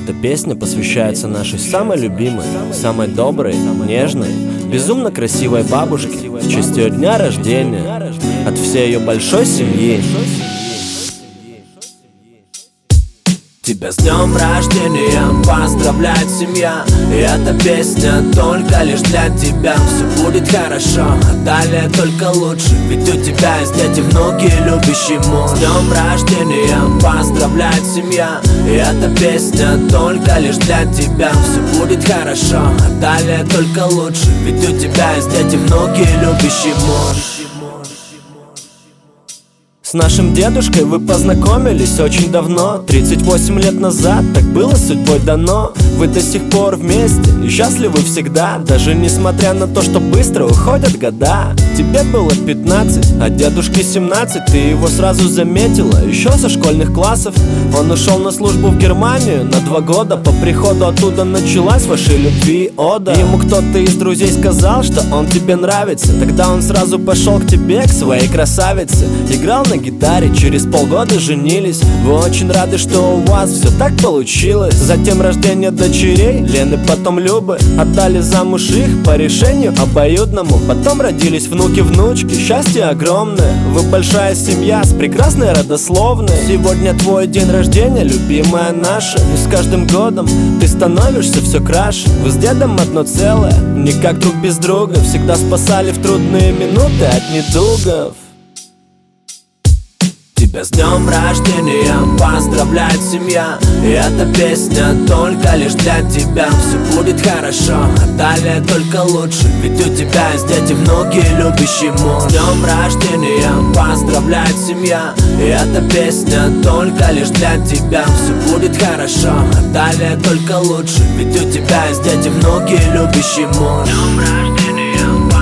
Эта песня посвящается нашей самой любимой, самой доброй, нежной, безумно красивой бабушке в честь ее дня рождения от всей ее большой семьи. Тебя с днем рождения поздравляет семья, и эта песня только лишь для тебя. Все будет хорошо, а далее только лучше, ведь у тебя есть дети, внуки, любящий муж. С днем рождения поздравляет семья, и эта песня только лишь для тебя. Все будет хорошо, а далее только лучше, ведь у тебя есть дети, внуки, любящий муж. С нашим дедушкой вы познакомились очень давно, 38 лет назад, так было судьбой дано. Вы до сих пор вместе и счастливы всегда, даже несмотря на то, что быстро уходят года. Тебе было 15, а дедушке 17, ты его сразу заметила, еще со школьных классов. Он ушел на службу в Германию на 2 года, по приходу оттуда началась вашей любви ода. Ему кто-то из друзей сказал, что он тебе нравится, тогда он сразу пошел к тебе, к своей красавице. Играл на гитаре, через полгода женились. Вы очень рады, что у вас все так получилось. Затем рождение дочерей, Лены, потом Любы. Отдали замуж их по решению обоюдному. Потом родились внуки, внучки, счастье огромное. Вы большая семья с прекрасной родословной. Сегодня твой день рождения, любимая наша, и с каждым годом ты становишься все краше. Вы с дедом одно целое, не как друг без друга, всегда спасали в трудные минуты от недугов. Тебя с днем рождения поздравляет семья, и эта песня только лишь для тебя. Все будет хорошо, а далее только лучше, ведь у тебя есть дети, внуки, любящий муж. С днем рождения поздравляет семья, и эта песня только лишь для тебя. Все будет хорошо, а далее только лучше, ведь у тебя есть дети, внуки, любящий муж. С днем рождения